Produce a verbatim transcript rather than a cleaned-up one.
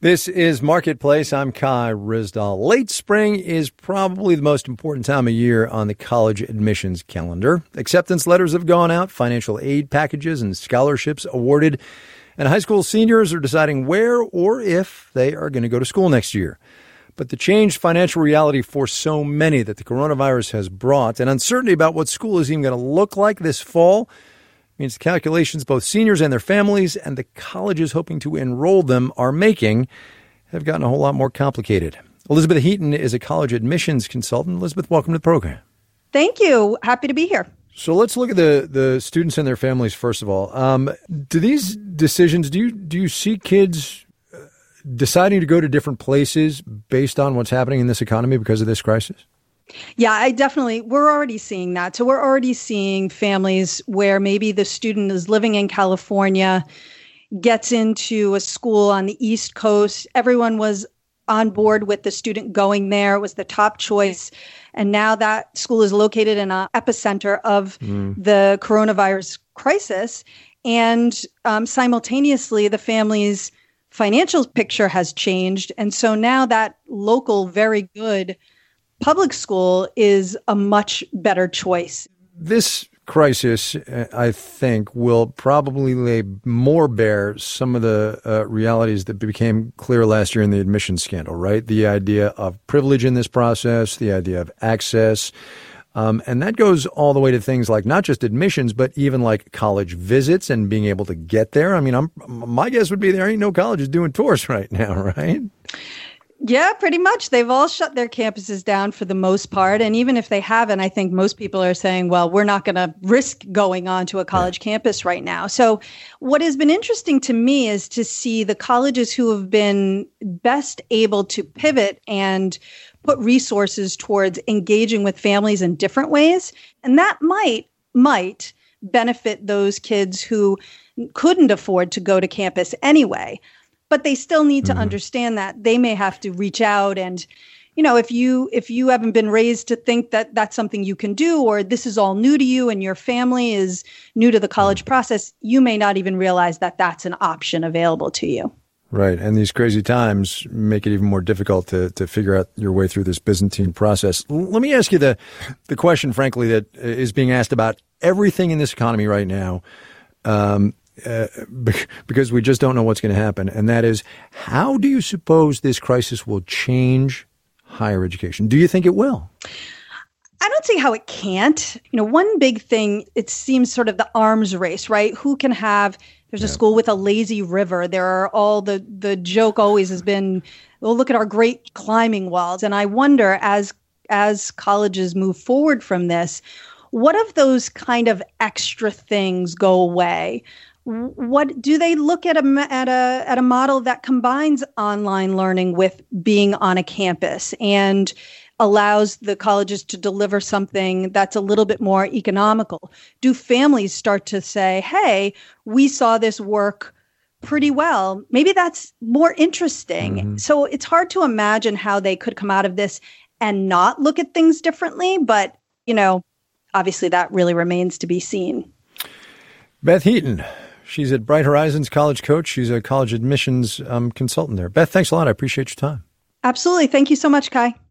This is Marketplace. I'm Kai Ryssdal. Late spring is probably the most important time of year on the college admissions calendar. Acceptance letters have gone out, financial aid packages and scholarships awarded, and high school seniors are deciding where or if they are going to go to school next year. But the changed financial reality for so many that the coronavirus has brought, and uncertainty about what school is even going to look like this fall, means the calculations both seniors and their families and the colleges hoping to enroll them are making have gotten a whole lot more complicated. Elizabeth Heaton is a college admissions consultant. Elizabeth, welcome to the program. Thank you. Happy to be here. So let's look at the, the students and their families first of all. Um, do these decisions, do you do you see kids deciding to go to different places based on what's happening in this economy because of this crisis? Yeah, I definitely, we're already seeing that. So we're already seeing families where maybe the student is living in California, gets into a school on the East Coast. Everyone was on board with the student going there. It was the top choice. And now that school is located in an epicenter of mm. the coronavirus crisis. And um, simultaneously, the family's financial picture has changed. And so now that local, very good public school is a much better choice. This crisis, I think, will probably lay more bare some of the uh, realities that became clear last year in the admissions scandal, right? The idea of privilege in this process, the idea of access. Um, and that goes all the way to things like not just admissions, but even like college visits and being able to get there. I mean, I'm, my guess would be there ain't no colleges doing tours right now, right? Yeah, pretty much. They've all shut their campuses down for the most part. And even if they haven't, I think most people are saying, well, we're not going to risk going on to a college yeah. campus right now. So what has been interesting to me is to see the colleges who have been best able to pivot and put resources towards engaging with families in different ways. And that might, might benefit those kids who couldn't afford to go to campus anyway. But they still need to mm-hmm. understand that they may have to reach out. And, you know, if you if you haven't been raised to think that that's something you can do, or this is all new to you and your family is new to the college mm-hmm. process, you may not even realize that that's an option available to you. Right. And these crazy times make it even more difficult to, to figure out your way through this Byzantine process. L- let me ask you the, the question, frankly, that is being asked about everything in this economy right now. Um Uh, because we just don't know what's going to happen. And that is, how do you suppose this crisis will change higher education? Do you think it will? I don't see how it can't. You know, one big thing, it seems sort of the arms race, right? Who can have, there's yeah. a school with a lazy river. There are all the, the joke always has been, well, look at our great climbing walls. And I wonder, as as colleges move forward from this, what if those kind of extra things go away? What do they look at a at a at a model that combines online learning with being on a campus and allows the colleges to deliver something that's a little bit more economical? Do families start to say, "Hey, we saw this work pretty well. Maybe that's more interesting." Mm-hmm. So it's hard to imagine how they could come out of this and not look at things differently. But, you know, obviously that really remains to be seen. Beth Heaton. She's at Bright Horizons College Coach. She's a college admissions um, consultant there. Beth, thanks a lot. I appreciate your time. Absolutely. Thank you so much, Kai.